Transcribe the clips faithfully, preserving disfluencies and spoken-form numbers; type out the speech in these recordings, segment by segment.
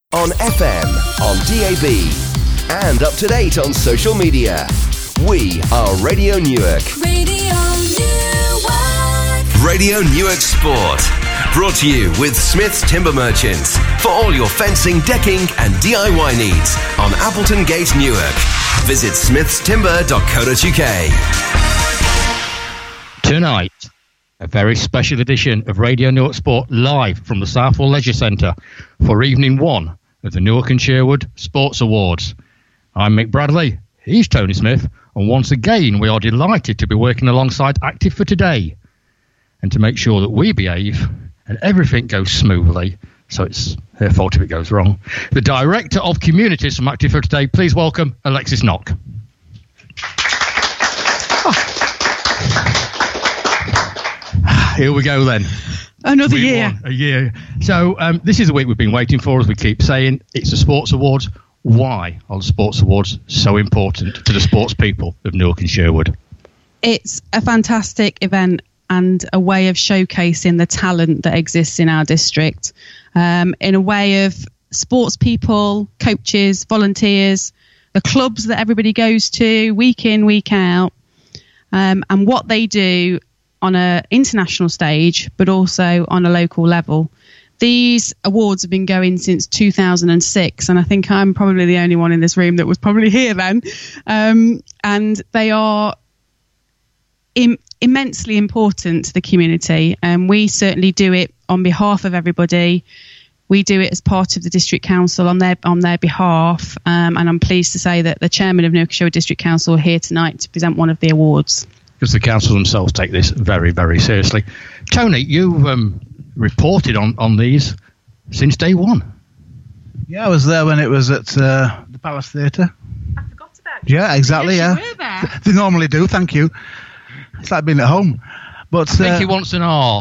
On F M, on D A B, and up to date on social media. We are Radio Newark. Radio Newark. Radio Newark Sport. Brought to you with Smith's Timber Merchants. For all your fencing, decking and D I Y needs on Appleton Gate, Newark. Visit smiths timber dot co dot uk. Tonight, a very special edition of Radio Newark Sport live from the Southwell Leisure Centre for evening one of the Newark and Sherwood Sports Awards. I'm Mick Bradley, he's Tony Smith, and once again we are delighted to be working alongside Active for Today and to make sure that we behave and everything goes smoothly, so it's her fault if it goes wrong. The Director of Communities from Active for Today, please welcome Alexis Knock. Oh. Here we go then. Another we year. A year. So um, this is the week we've been waiting for, as we keep saying. It's the Sports Awards. Why are the Sports Awards so important to the sports people of Newark and Sherwood? It's a fantastic event and a way of showcasing the talent that exists in our district, um, in a way of sports people, coaches, volunteers, the clubs that everybody goes to week in, week out, um, and what they do on an international stage, but also on a local level. These awards have been going since two thousand six, and I think I'm probably the only one in this room that was probably here then. Um, and they are im- immensely important to the community, and we certainly do it on behalf of everybody. We do it as part of the District Council on their on their behalf, um, and I'm pleased to say that the Chairman of Newark and Sherwood District Council are here tonight to present one of the awards. Because the council themselves take this very, very seriously. Tony, you've um, reported on, on these since day one. Yeah, I was there when it was at uh, the Palace Theatre. I forgot about you. Yeah, exactly, yes, yeah. you were there. They normally do, thank you. It's like being at home. But I think uh, he wants an R.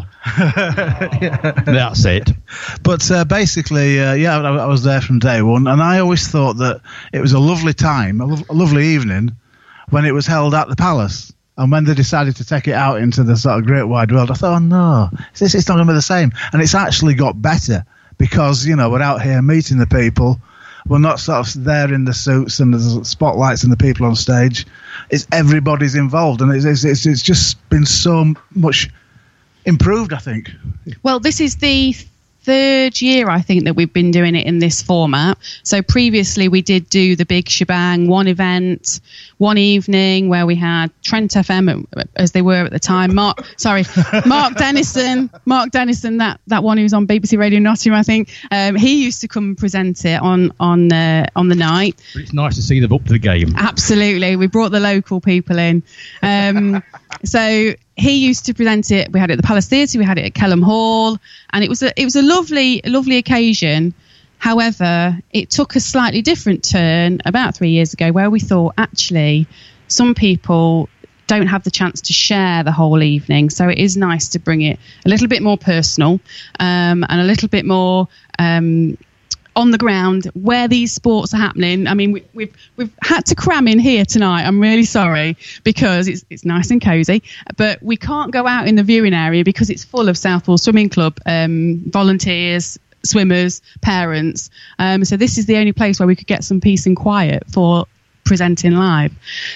yeah. That's it. But uh, basically, uh, yeah, I, I was there from day one, and I always thought that it was a lovely time, a, lo- a lovely evening, when it was held at the Palace. And when they decided to take it out into the sort of great wide world, I thought, oh no, it's, it's not going to be the same. And it's actually got better because, you know, we're out here meeting the people. We're not sort of there in the suits and the spotlights and the people on stage. It's everybody's involved. And it's, it's, it's just been so much improved, I think. Well, this is the third year, I think, that we've been doing it in this format. So previously we did do the big shebang, one event, one evening where we had Trent F M, as they were at the time. Mark, sorry, Mark Dennison, Mark Dennison, that, that one who was on B B C Radio Nottingham, I think. Um, he used to come and present it on on uh, on the night. But it's nice to see them up to the game. Absolutely, we brought the local people in. Um, so he used to present it. We had it at the Palace Theatre, we had it at Kelham Hall, and it was a it was a lovely lovely occasion. However, it took a slightly different turn about three years ago, where we thought actually some people don't have the chance to share the whole evening, so it is nice to bring it a little bit more personal, um, and a little bit more um, on the ground where these sports are happening. I mean, we, we've we've had to cram in here tonight. I'm really sorry, because it's it's nice and cosy, but we can't go out in the viewing area because it's full of Southwell Swimming Club um, volunteers, swimmers, parents. Um, so this is the only place where we could get some peace and quiet for presenting live.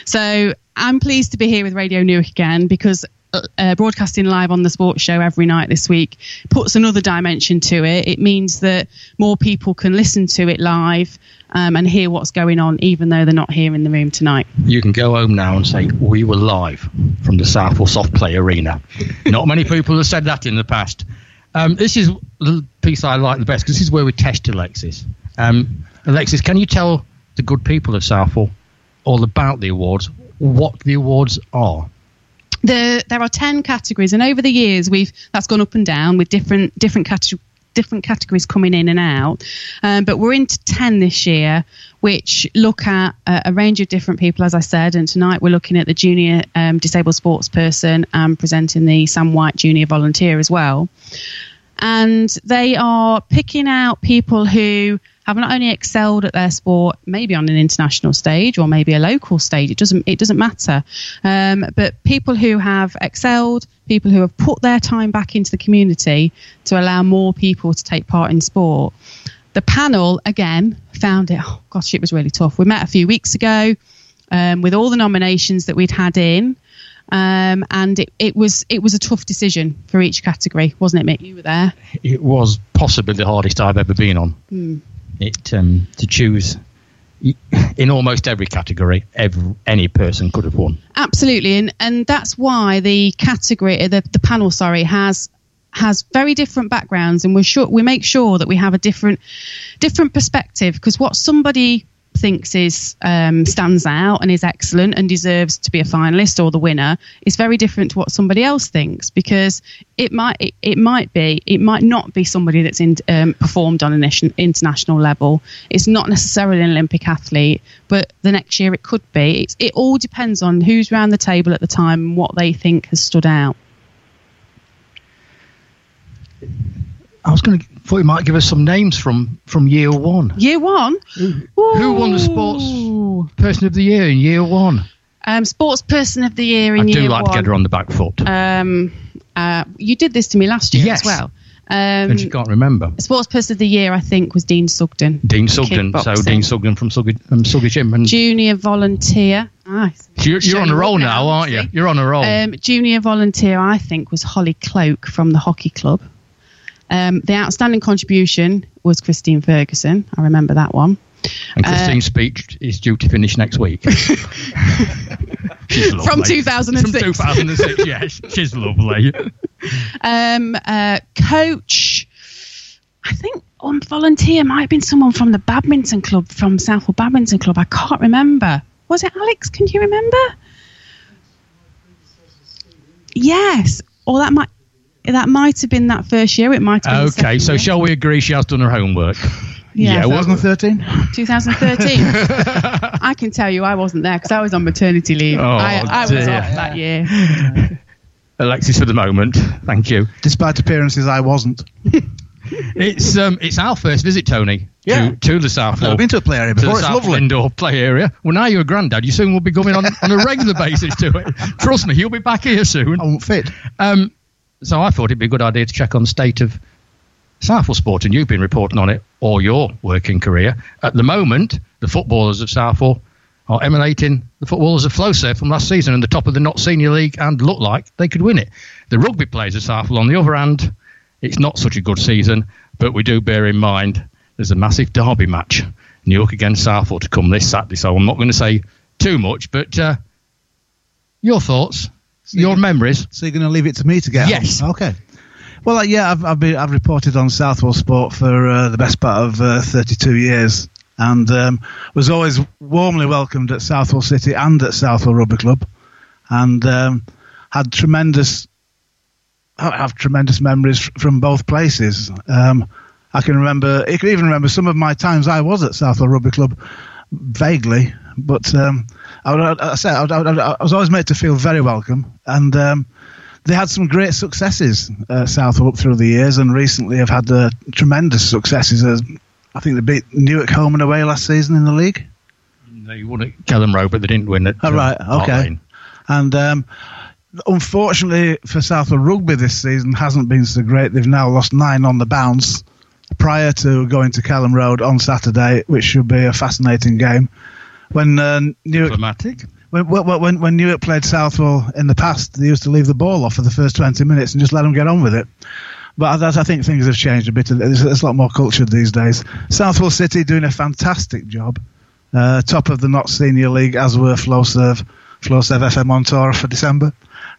So I'm pleased to be here with Radio Newark again, because Uh, broadcasting live on the sports show every night this week puts another dimension to it. It means that more people can listen to it live um, and hear what's going on, even though they're not here in the room tonight. You can go home now and say, we were live from the Southwell Soft Play Arena. Not many people have said that in the past. Um, this is the piece I like the best, because this is where we test Alexis. Um, Alexis, can you tell the good people of Southwell all about the awards, what the awards are? The, there are ten categories, and over the years we've that's gone up and down with different different categories different categories coming in and out, um, but we're into ten this year, which look at uh, a range of different people, as I said, and tonight we're looking at the junior um, disabled sports person and presenting the Sam White Junior Volunteer as well. And they are picking out people who have not only excelled at their sport, maybe on an international stage or maybe a local stage, it doesn't it doesn't matter, um, but people who have excelled, people who have put their time back into the community to allow more people to take part in sport. The panel, again, found it, oh gosh, it was really tough. We met a few weeks ago um, with all the nominations that we'd had in. Um, and it, it was it was a tough decision for each category, wasn't it, Mick? You were there. It was possibly the hardest I've ever been on. Mm. It um, to choose in almost every category, every, any person could have won. Absolutely, and and that's why the category, the the panel, sorry, has has very different backgrounds, and we're sure we make sure that we have a different different perspective, because what somebody thinks is um, stands out and is excellent and deserves to be a finalist or the winner is very different to what somebody else thinks, because it might it, it might be it might not be somebody that's in, um, performed on an nation, international level. It's not necessarily an Olympic athlete, but the next year it could be. It, it all depends on who's around the table at the time and what they think has stood out. I was going to thought you might give us some names from, from year one. Year one? Who, who won the sports person of the year in year one? Um, sports person of the year in I year one. do like one. to get her on the back foot. Um, uh, you did this to me last year yes. as well. Um, and you can't remember. Sports person of the year, I think, was Dean Sugden. Dean Sugden. So Dean Sugden from Suggy, um, Suggy Gym. And Junior volunteer. Ah, you're you're on a roll now, aren't you? You're on a roll. Um, junior volunteer, I think, was Holly Cloak from the hockey club. Um, the outstanding contribution was Christine Ferguson. I remember that one. And Christine's uh, speech is due to finish next week. She's lovely. From two thousand six. From two thousand six, yes. She's lovely. Um, uh, coach, I think on volunteer might have been someone from the badminton club, from Southwell Badminton Club. I can't remember. Was it Alex? Can you remember? Yes. Or that might... That might have been that first year. It might have been. Okay, so year. Shall we agree she has done her homework? Yeah, yeah twenty thirteen. twenty thirteen. I can tell you I wasn't there because I was on maternity leave. Oh, I, I was dear. off that year. Alexis for the moment. Thank you. Despite appearances, I wasn't. It's um, it's our first visit, Tony, yeah. to, to the Southwell. I've been to a play area before. It's lovely. Indoor play area. Well, now you're a granddad, you soon will be going on, on a regular basis to it. Trust me, you'll be back here soon. I won't fit. Um, So I thought it'd be a good idea to check on the state of Southwell sport, and you've been reporting on it all your working career. At the moment, the footballers of Southwell are emulating the footballers of Flowserve from last season and the top of the Not Senior League, and look like they could win it. The rugby players of Southwell, on the other hand, it's not such a good season, but we do bear in mind there's a massive derby match, Newark against Southwell, to come this Saturday, so I'm not going to say too much, but uh, your thoughts? So Your memories. So you're going to leave it to me to get Yes. on? Okay. Well, uh, yeah, I've I've, been, I've reported on Southwell Sport for uh, the best part of uh, thirty-two years, and um, was always warmly welcomed at Southwell City and at Southwell Rugby Club, and um, had tremendous, I have tremendous memories f- from both places. Um, I can remember, I can even remember some of my times I was at Southwell Rugby Club, vaguely. But um, I, would, I, said, I, would, I, would, I was always made to feel very welcome, and um, they had some great successes at Southwell up through the years, and recently have had uh, tremendous successes. As I think they beat Newark home and away last season in the league. They won at Kelham Road, but they didn't win it. Oh, right, okay. And um, unfortunately for Southwell Rugby this season hasn't been so great. They've now lost nine on the bounce prior to going to Kelham Road on Saturday, which should be a fascinating game. When uh, Newark, when, when when Newark played Southwell in the past, they used to leave the ball off for the first twenty minutes and just let them get on with it. But I, I think things have changed a bit. There's, there's a lot more culture these days. Southwell City doing a fantastic job, uh, top of the Not Senior League, as were Flowserve, Flowserve F M Montora for December.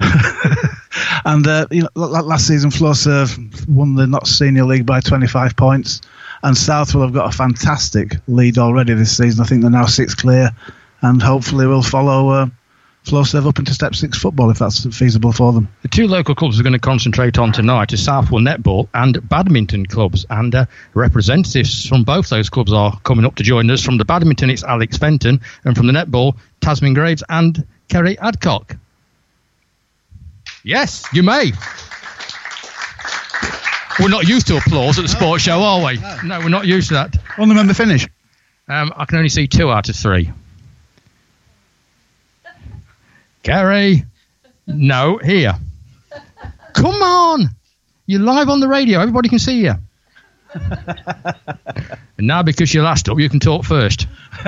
And uh, you know, last season Flowserve won the Not Senior League by twenty-five points. And Southwell have got a fantastic lead already this season. I think they're now six clear, and hopefully will follow uh, Flowserve up into Step Six football if that's feasible for them. The two local clubs we're going to concentrate on tonight are Southwell Netball and Badminton clubs, and uh, representatives from both those clubs are coming up to join us. From the Badminton, it's Alex Fenton, and from the Netball, Tasmin Graves and Kerry Adcock. Yes, you may. We're not used to applause at the sports show, are we? No, no we're not used to that. Only remember finish. Um, I can only see two out of three. Kerry. No, here. Come on. You're live on the radio. Everybody can see you. And now, because you're last up, you can talk first.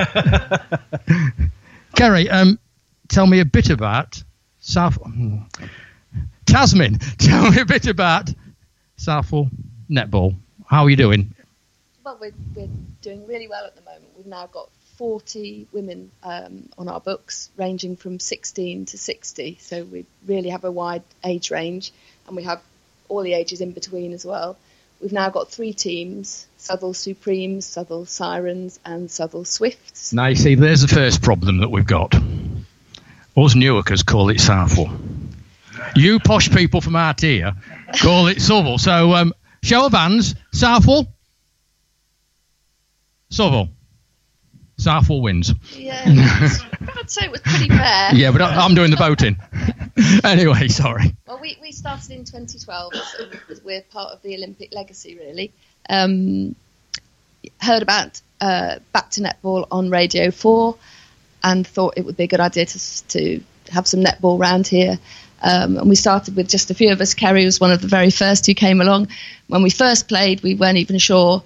Kerry, um, tell me a bit about South... Tasmin, tell me a bit about Southall Netball. How are you doing? Well, we're, we're doing really well at the moment. We've now got forty women um, on our books, ranging from sixteen to sixty. So we really have a wide age range, and we have all the ages in between as well. We've now got three teams: Southall Supremes, Southall Sirens, and Southall Swifts. Now, you see, there's the first problem that we've got. Us Newarkers call it Southall. You posh people from out here call it Southall. So, um, show of hands, Southall. Southall. Southall wins. Yeah, I'd say it was pretty fair. Yeah, but I'm doing the voting. Anyway, sorry. Well, we, we started in twenty twelve. So we're part of the Olympic legacy, really. Um, heard about uh, Back to Netball on Radio four and thought it would be a good idea to, to have some netball around here. Um, and we started with just a few of us. Kerry was one of the very first who came along. When we first played, we weren't even sure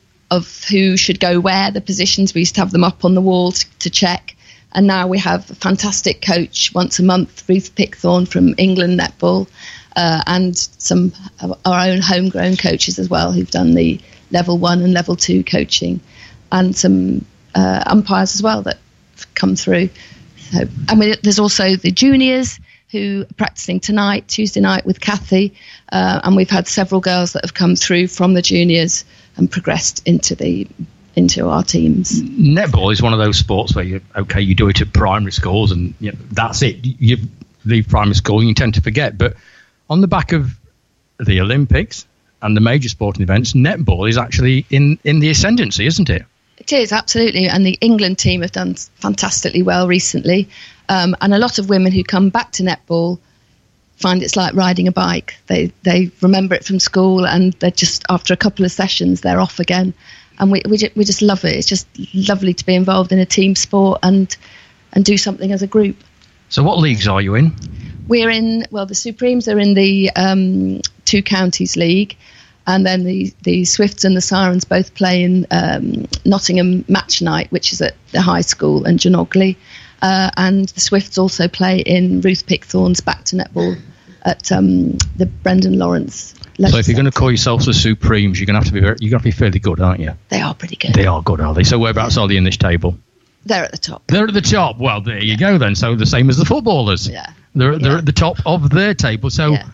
of who should go where, the positions. We used to have them up on the wall to, to check. And now we have a fantastic coach once a month, Ruth Pickthorne from England Netball, uh, and some of our own homegrown coaches as well who've done the level one and level two coaching, and some uh, umpires as well that have come through. So, and we, there's also the juniors who are practicing tonight, Tuesday night, with Kathy, uh, and we've had several girls that have come through from the juniors and progressed into the into our teams. Netball is one of those sports where you okay, you do it at primary schools, and you know, that's it. You leave primary school, and you tend to forget. But on the back of the Olympics and the major sporting events, netball is actually in in the ascendancy, isn't it? It is, absolutely. And the England team have done fantastically well recently. Um, and a lot of women who come back to netball find it's like riding a bike. They they remember it from school, and they're just, after a couple of sessions, they're off again. And we we just, we just love it. It's just lovely to be involved in a team sport and and do something as a group. So what leagues are you in? We're in, well, the Supremes are in the um, Two Counties League. And then the, the Swifts and the Sirens both play in um, Nottingham Match Night, which is at the high school, and Genogley. Uh, and the Swifts also play in Ruth Pickthorne's Back to Netball at um, the Brendan Lawrence. So if you're going to call yourselves the Supremes, you're going to have to be very, you're going to be fairly good, aren't you? They are pretty good. They are good, are they? So whereabouts are they in this table? They're at the top. They're at the top. Well, there you go then. So the same as the footballers. Yeah. They're they're yeah. at the top of their table. So. Yeah.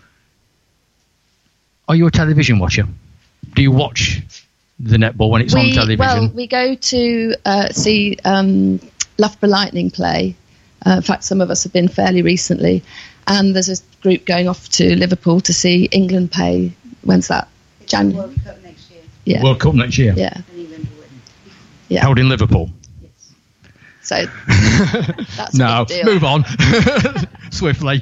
Are you a television watcher? Do you watch the netball when it's we, on television? Well, we go to uh, see um, Loughborough Lightning play. Uh, in fact, some of us have been fairly recently. And there's a group going off to Liverpool to see England play. When's that? January. World Cup next year. Yeah. World Cup next year? Yeah. And England will win. Yeah. Held in Liverpool? Yes. So that's a no, big deal. move on swiftly.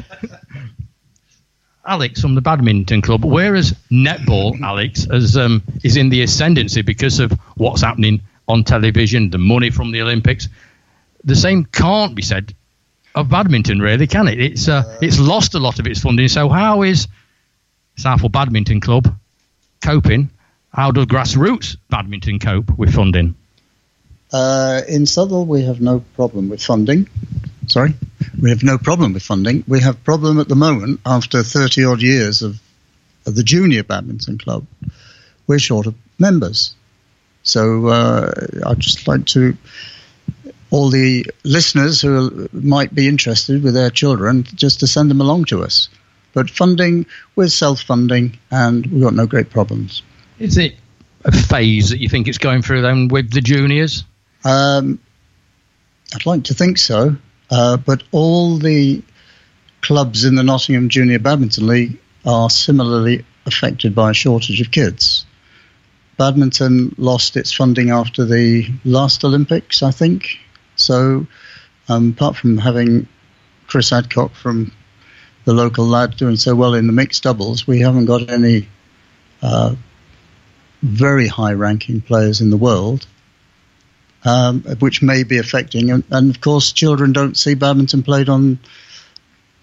Alex from the badminton club, whereas netball, Alex, as, um, is in the ascendancy because of what's happening on television, the money from the Olympics, the same can't be said of badminton, really, can it? It's uh, it's lost a lot of its funding. So how is Southall Badminton Club coping? How does grassroots badminton cope with funding? Uh, in Southall, we have no problem with funding. Sorry? We have no problem with funding. We have problem at the moment after thirty odd years of, of the junior badminton club. We're short of members. So uh, I'd just like to, all the listeners who might be interested with their children, just to send them along to us. But funding, we're self-funding, and we've got no great problems. Is it a phase that you think it's going through then with the juniors? Um, I'd like to think so. Uh, but all the clubs in the Nottingham Junior Badminton League are similarly affected by a shortage of kids. Badminton lost its funding after the last Olympics, I think. So um, apart from having Chris Adcock from the local lad doing so well in the mixed doubles, we haven't got any uh, very high-ranking players in the world. Um, which may be affecting, and, and of course children don't see badminton played on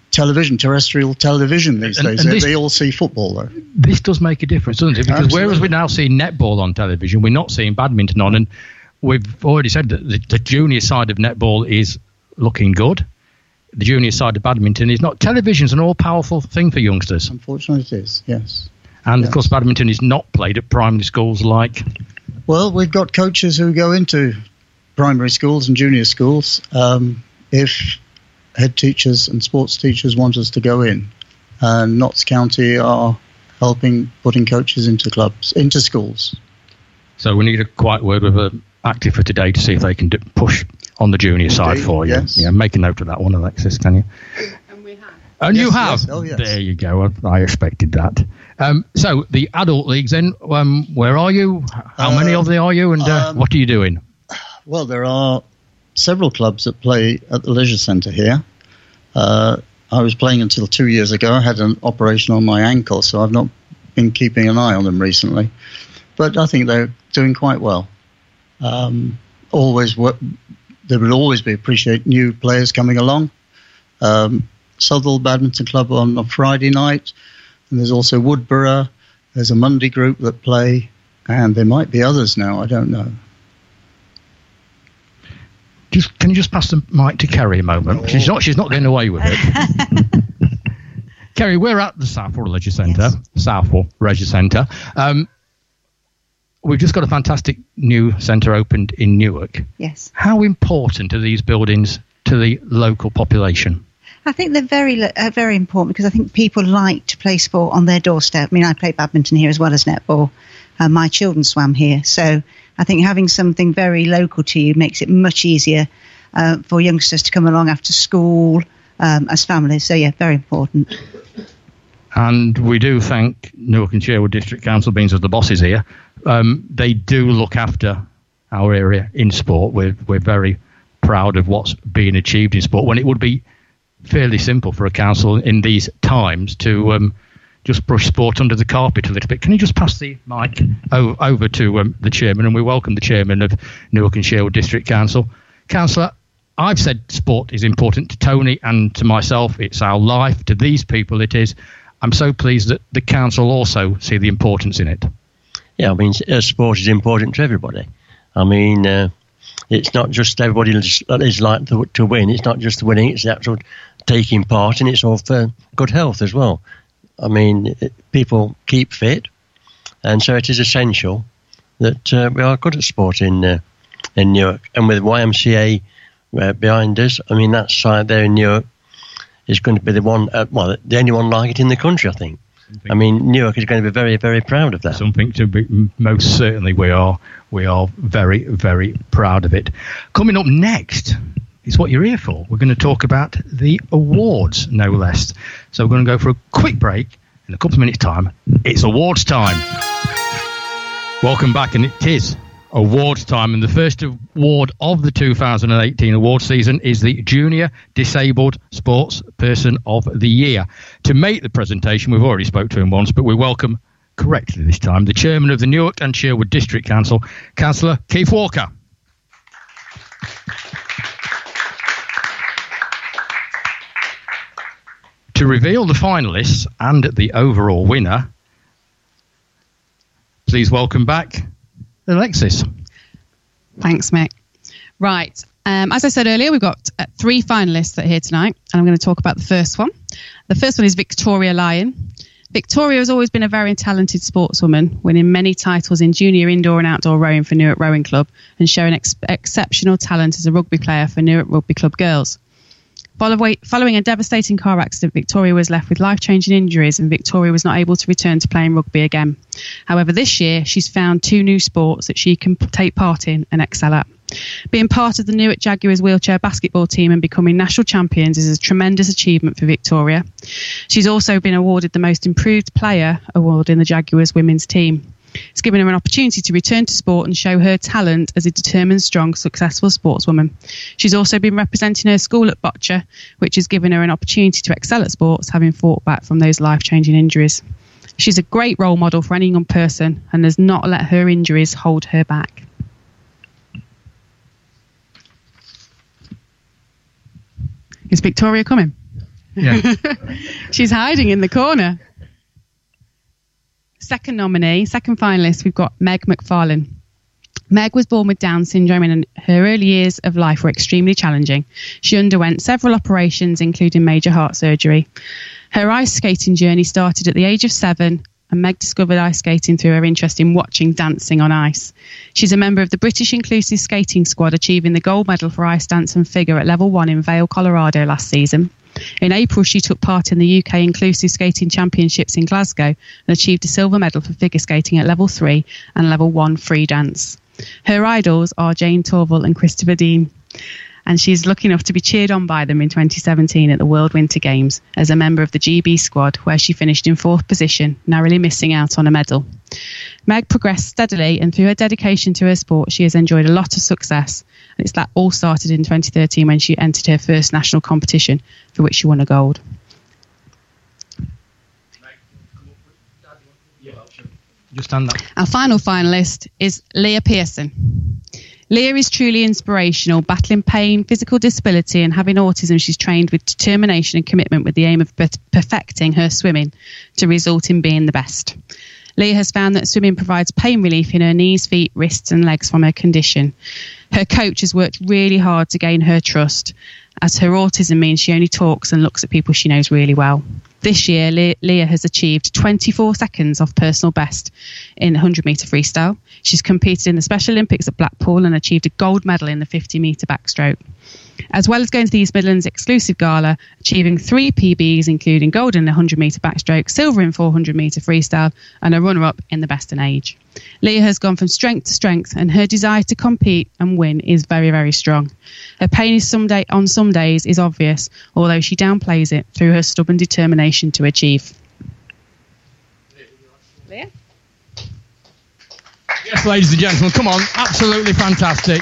television, terrestrial television these And- days. and they, this- they all see football, though. This does make a difference, doesn't it? Because Absolutely. whereas we're now seeing netball on television, we're not seeing badminton on. And we've already said that the, the junior side of netball is looking good. The junior side of badminton is not. Television's an all-powerful thing for youngsters. Unfortunately, it is, yes. And, Yes. of course, badminton is not played at primary schools like... Well, we've got coaches who go into primary schools and junior schools um, if head teachers and sports teachers want us to go in. And Notts County are helping putting coaches into clubs, into schools. So we need a quiet word with uh, Active for today to see if they can do, push on the junior side Indeed, for you. yes. Yeah, make a note of that one, Alexis, can you? And we have. And Yes, you have. yes. Oh, yes. There you go. I, I expected that. Um, so the adult leagues then, um, where are you? How many Uh, of them are you? And uh, um, what are you doing? Well, there are several clubs that play at the leisure centre here. Uh, I was playing until two years ago. I had an operation on my ankle, so I've not been keeping an eye on them recently. But I think they're doing quite well. Um, always, wo- there will always be appreciate new players coming along. Um, Southall Badminton Club on a Friday night, and there's also Woodborough. There's a Monday group that play, and there might be others now. I don't know. Just can you just pass the mic to Kerry a moment? Oh. She's not. She's not getting away with it. Kerry, we're at the Southwell Leisure Centre. Yes. Southwell Leisure Centre. Um, we've just got a fantastic new centre opened in Newark. Yes. How important are these buildings to the local population? I think they're very, uh, very important because I think people like to play sport on their doorstep. I mean, I play badminton here as well as netball. Uh, my children swam here. So I think having something very local to you makes it much easier uh, for youngsters to come along after school um, as families. So, yeah, very important. And we do thank Newark and Sherwood District Council, being as the bosses here. Um, they do look after our area in sport. We're, we're very proud of what's being achieved in sport, when it would be fairly simple for a council in these times to um, just brush sport under the carpet a little bit. Can you just pass the mic o- over to um, the chairman? And we welcome the chairman of Newark and Sherwood District Council. Councillor, I've said sport is important to Tony and to myself. It's our life. To these people it is. I'm so pleased that the council also see the importance in it. Yeah, I mean, uh, sport is important to everybody. I mean, uh, it's not just everybody is, is like to, to win. It's not just the winning, it's the actual taking part, and it's all for good health as well. I mean, it, people keep fit, and so it is essential that uh, we are good at sport in uh, in Newark. And with Y M C A uh, behind us, I mean, that side there in Newark is going to be the one, uh, well, the only one like it in the country, I think. I mean, Newark is going to be very, very proud of that. Something to be, most certainly we are. We are very, very proud of it. Coming up next is what you're here for. We're going to talk about the awards, no less. So we're going to go for a quick break. In a couple of minutes' time, it's awards time. Welcome back, and it is awards time. And the first award of the two thousand eighteen award season is the Junior Disabled Sports Person of the Year. To make the presentation, we've already spoke to him once, but we welcome correctly this time the chairman of the Newark and Sherwood District Council, Councillor Keith Walker. To reveal the finalists and the overall winner, please welcome back Alexis. Thanks, Mick. Right. Um, as I said earlier, we've got uh, three finalists that are here tonight, and I'm going to talk about the first one. The first one is Victoria Lyon. Victoria has always been a very talented sportswoman, winning many titles in junior indoor and outdoor rowing for Newark Rowing Club and showing ex- exceptional talent as a rugby player for Newark Rugby Club girls. Following a devastating car accident, Victoria was left with life-changing injuries, and Victoria was not able to return to playing rugby again. However, this year she's found two new sports that she can p- take part in and excel at. Being part of the Newark Jaguars wheelchair basketball team and becoming national champions is a tremendous achievement for Victoria. She's also been awarded the Most Improved Player award in the Jaguars women's team. It's given her an opportunity to return to sport and show her talent as a determined, strong, successful sportswoman. She's also been representing her school at Boccia, which has given her an opportunity to excel at sports, having fought back from those life-changing injuries. She's a great role model for any young person and has not let her injuries hold her back. Is Victoria coming? Yeah. She's hiding in the corner. Second nominee, second finalist, we've got Meg McFarlane. Meg was born with Down syndrome and her early years of life were extremely challenging. She underwent several operations, including major heart surgery. Her ice skating journey started at the age of seven, and Meg discovered ice skating through her interest in watching dancing on ice. She's a member of the British Inclusive Skating Squad, achieving the gold medal for ice dance and figure at level one in Vail, Colorado last season. In April, she took part in the U K Inclusive Skating Championships in Glasgow and achieved a silver medal for figure skating at level three and level one free dance. Her idols are Jane Torval and Christopher Dean, and she's lucky enough to be cheered on by them in twenty seventeen at the World Winter Games as a member of the G B squad, where she finished in fourth position, narrowly missing out on a medal. Meg progressed steadily, and through her dedication to her sport, she has enjoyed a lot of success. And it's that all started in twenty thirteen when she entered her first national competition, for which she won a gold. Just stand up. Our final finalist is Leah Pearson. Leah is truly inspirational. Battling pain, physical disability and having autism, she's trained with determination and commitment with the aim of perfecting her swimming to result in being the best. Leah has found that swimming provides pain relief in her knees, feet, wrists and legs from her condition. Her coach has worked really hard to gain her trust, as her autism means she only talks and looks at people she knows really well. This year, Le- Leah has achieved twenty-four seconds off personal best in one hundred metre freestyle. She's competed in the Special Olympics at Blackpool and achieved a gold medal in the fifty metre backstroke. As well as going to the East Midlands exclusive gala, achieving three P Bs, including gold in the one hundred metre backstroke, silver in four hundred metre freestyle, and a runner-up in the best in age. Leah has gone from strength to strength, and her desire to compete and win is very, very strong. Her pain is some day, on some days is obvious, although she downplays it through her stubborn determination to achieve. Leah? Yes, ladies and gentlemen, come on, absolutely fantastic.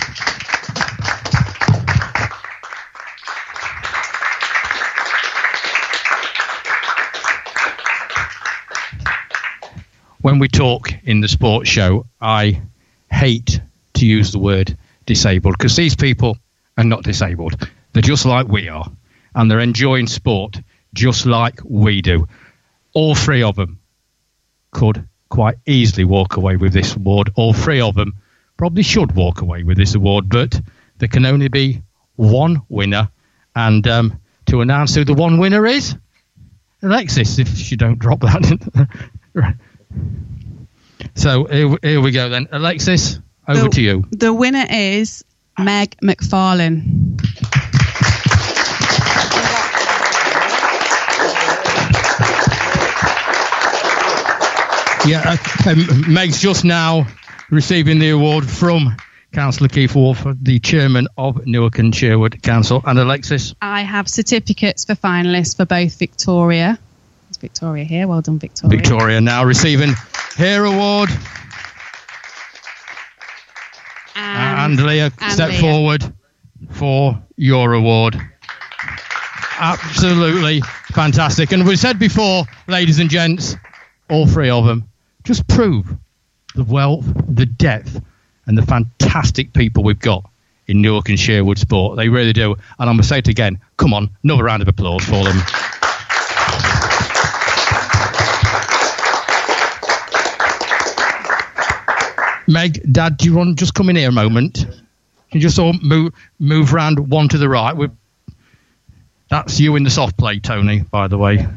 When we talk in the sports show, I hate to use the word disabled, because these people are not disabled. They're just like we are, and they're enjoying sport just like we do. All three of them could quite easily walk away with this award. All three of them probably should walk away with this award, but there can only be one winner. And um, to announce who the one winner is, Alexis, if you don't drop that. So here, here we go then. Alexis, over the, to you. The winner is Meg McFarlane. Yeah, uh, um, Meg's just now receiving the award from Councillor Keith Wolf, the chairman of Newark and Sherwood Council. And Alexis? I have certificates for finalists for both Victoria. There's Victoria here. Well done, Victoria. Victoria now receiving her award. And, and Leah, and step Leah. forward for your award. Absolutely fantastic. And we said before, ladies and gents, all three of them just prove the wealth, the depth, and the fantastic people we've got in Newark and Sherwood sport. They really do. And I'm going to say it again. Come on, another round of applause for them. Meg, Dad, do you want to just come in here a moment? Can you just all move move round one to the right? We're, that's you in the soft play, Tony, by the way.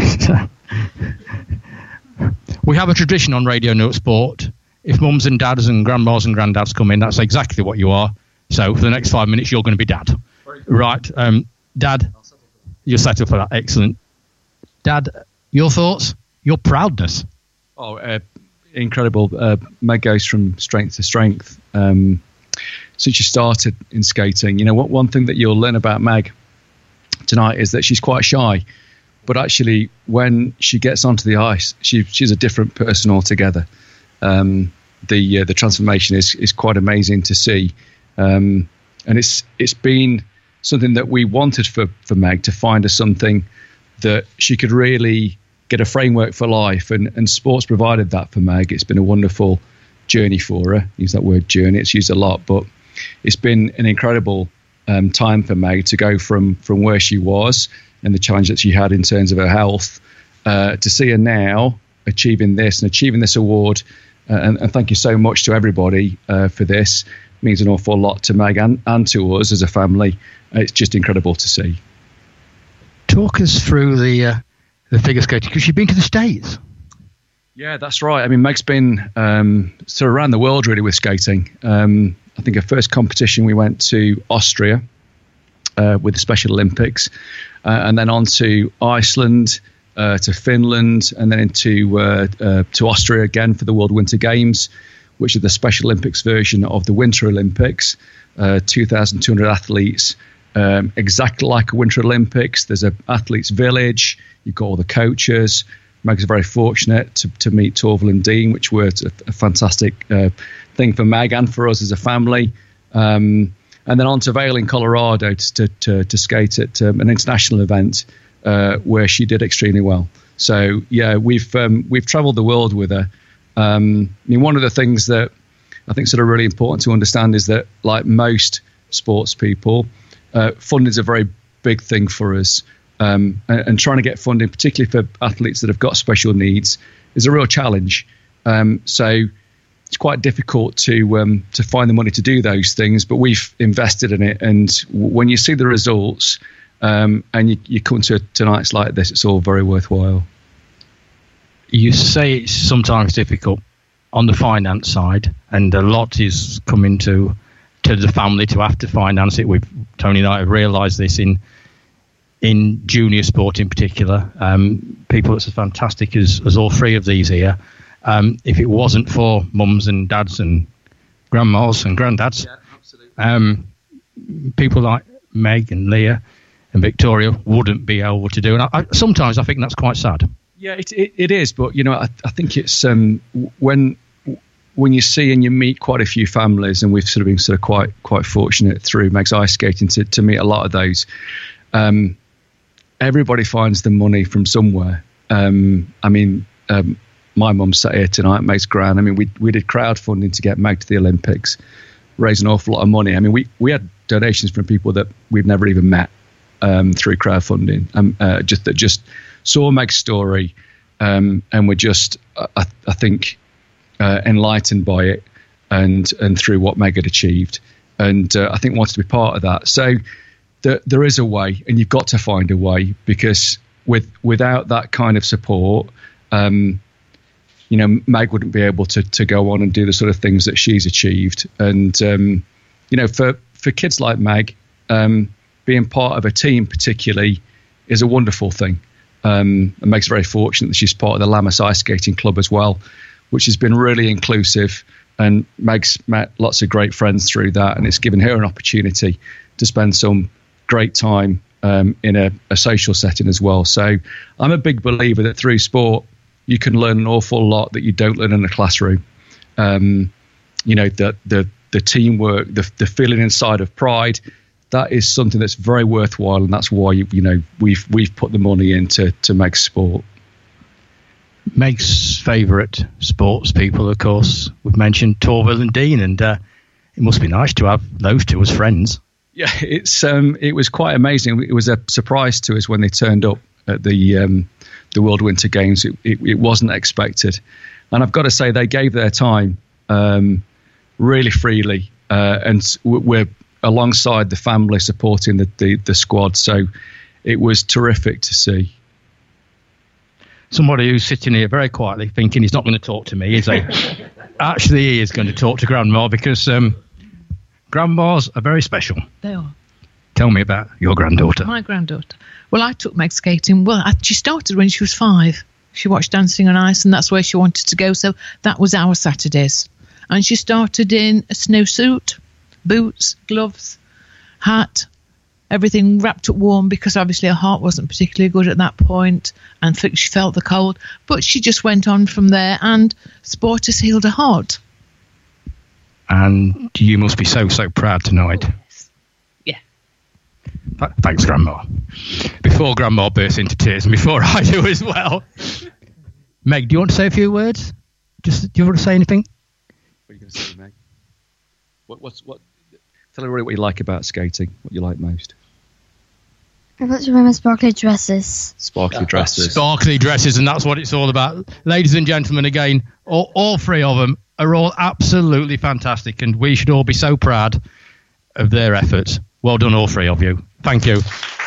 We have a tradition on Radio Newark Sport. If mums and dads and grandmas and granddads come in, that's exactly what you are. So for the next five minutes, you're going to be Dad. Right. Um, Dad, you're settled for that. Excellent. Dad, your thoughts? Your proudness? Oh, uh, incredible. Uh, Meg goes from strength to strength. Um, since she started in skating, you know, what one thing that you'll learn about Meg tonight is that she's quite shy. But actually, when she gets onto the ice, she she's a different person altogether. Um, the uh, the transformation is is quite amazing to see, um, and it's it's been something that we wanted for for Meg, to find her something that she could really get a framework for life, and and sports provided that for Meg. It's been a wonderful journey for her. Use that word journey; it's used a lot, but it's been an incredible um, time for Meg to go from from where she was and the challenge that she had in terms of her health. Uh, to see her now achieving this and achieving this award, uh, and, and thank you so much to everybody uh, for this. It means an awful lot to Meg and, and to us as a family. Uh, it's just incredible to see. Talk us through the uh, the figure skating, because you've been to the States. Yeah, that's right. I mean, Meg's been um, sort of around the world really with skating. Um, I think her first competition we went to Austria uh, with the Special Olympics, uh, and then on to Iceland, uh, to Finland, and then into uh, uh, to Austria again for the World Winter Games, which are the Special Olympics version of the Winter Olympics. Uh, two thousand two hundred athletes, um, exactly like a Winter Olympics. There's a athletes village. You've got all the coaches. Meg's very fortunate to, to meet Torvill and Dean, which were a, a fantastic uh, thing for Meg and for us as a family. Um, and then on to Vail in Colorado to, to, to, to skate at um, an international event uh, where she did extremely well. So, yeah, we've um, we've travelled the world with her. Um, I mean, one of the things that I think is sort of really important to understand is that, like most sports people, uh, funding is a very big thing for us. Um, and, and trying to get funding, particularly for athletes that have got special needs, is a real challenge. Um, so it's quite difficult to um, to find the money to do those things, but we've invested in it. And w- when you see the results um, and you, you come to, to nights like this, it's all very worthwhile. You say it's sometimes difficult on the finance side, and a lot is coming to to the family to have to finance it. We've Tony and I have realised this in. in junior sport in particular, um, people that's as fantastic as, as all three of these here. Um, if it wasn't for mums and dads and grandmas and granddads, yeah, absolutely. Um, people like Meg and Leah and Victoria wouldn't be able to do. And I, I, sometimes I think that's quite sad. Yeah, it, it, it is. But, you know, I, I think it's um, when when you see and you meet quite a few families, and we've sort of been sort of quite quite fortunate through Meg's ice skating to, to meet a lot of those. Um, everybody finds the money from somewhere. Um, I mean, um, my mum sat here tonight, Meg's grand. I mean, we we did crowdfunding to get Meg to the Olympics, raise an awful lot of money. I mean, we, we had donations from people that we've never even met um, through crowdfunding, um, uh, just that just saw Meg's story um, and were just, I, I think, uh, enlightened by it and and through what Meg had achieved, and uh, I think wanted to be part of that. So. There, there is a way, and you've got to find a way, because with without that kind of support, um, you know, Meg wouldn't be able to to go on and do the sort of things that she's achieved. And um, you know, for for kids like Meg, um, being part of a team particularly is a wonderful thing. Um, and Meg's very fortunate that she's part of the Lammas Ice Skating Club as well, which has been really inclusive. And Meg's met lots of great friends through that, and it's given her an opportunity to spend some great time um, in a, a social setting as well. So I'm a big believer that through sport you can learn an awful lot that you don't learn in a classroom. Um, you know, the the the teamwork, the the feeling inside of pride, that is something that's very worthwhile, and that's why you, you know we've we've put the money into to Meg's sport. Meg's favourite sports people, of course, we've mentioned Torvill and Dean, and uh, it must be nice to have those two as friends. Yeah, it's um, it was quite amazing. It was a surprise to us when they turned up at the um, the World Winter Games. It, it, it wasn't expected, and I've got to say they gave their time um, really freely, uh, and we're alongside the family supporting the, the the squad. So it was terrific to see. Somebody who's sitting here very quietly thinking he's not going to talk to me, is he? Actually, he is going to talk to Grandma, because um, grandmas are very special. They are. Tell me about your granddaughter. My granddaughter. Well, I took Meg skating. Well, I, she started when she was five. She watched Dancing on Ice, and that's where she wanted to go. So that was our Saturdays. And she started in a snowsuit, boots, gloves, hat, everything wrapped up warm, because obviously her heart wasn't particularly good at that point, and she felt the cold. But she just went on from there, and sport has healed her heart. And you must be so, so proud tonight. Oh, yes. Yeah. Th- thanks, Grandma. Before Grandma bursts into tears, and before I do as well. Meg, do you want to say a few words? Just, do you want to say anything? What are you going to say, Meg? What, what's, what, tell everybody what you like about skating, what you like most. I've to remember sparkly dresses. Sparkly dresses. Sparkly dresses, and that's what it's all about. Ladies and gentlemen, again, all, all three of them are all absolutely fantastic, and we should all be so proud of their efforts. Well done, all three of you. Thank you.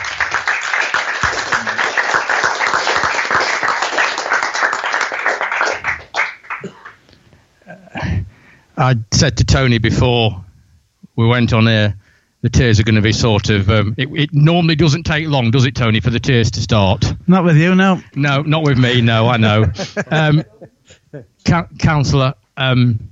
I said to Tony before we went on air, the tears are going to be sort of. Um, it, it normally doesn't take long, does it, Tony, for the tears to start? Not with you, no. No, not with me. No, I know. um, ca- Councillor, um,